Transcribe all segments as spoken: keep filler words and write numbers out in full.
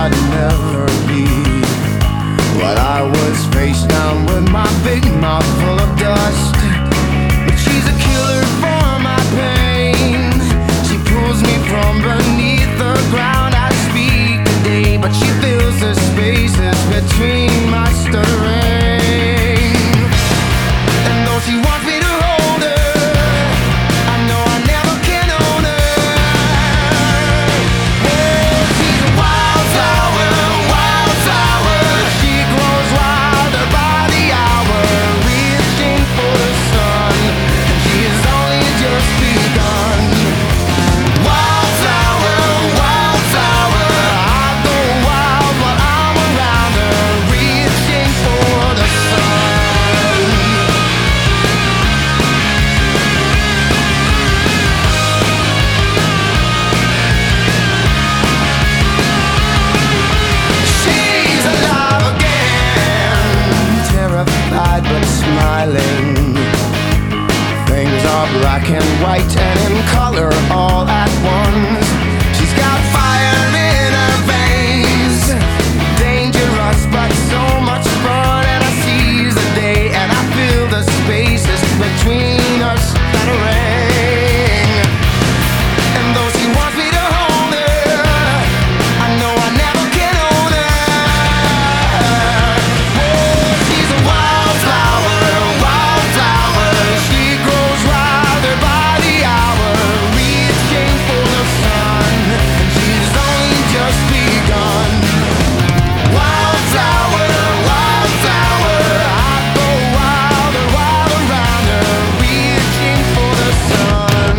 I'd never be. But I was face down with my big mouth full of dust. But she's a killer for my pain. She pulls me from beneath the ground. I speak today, but she fills the spaces between my stirring. And though she wants me to hold her, I know I never can own her. Oh, she's a wildflower, wildflower. She grows wilder by the hour, reaching for the sun, and she has only just begun. Wildflower, wildflower, I go wild while I'm around her, reaching for the sun. She's alive again, terrified but smiling. Things are black and white and in color all at once. She's got fire in her veins, dangerous but so much fun. And I seize the day and I fill the spaces between us shattering. And though she wants me to hold her, I know I never can own her. Oh, she's a wildflower, wildflower. She grows wilder by the hour, reaching for the sun, and she's only just begun. Wildflower, wildflower, I go wilder while around her, reaching for the sun.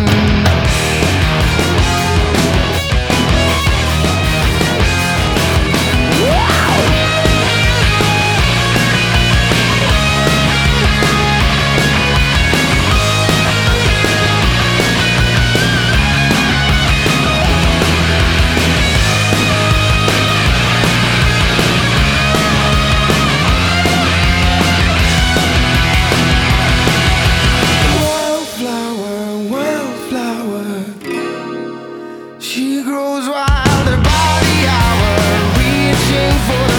Wildflower, wildflower, she grows wilder by the hour, reaching for the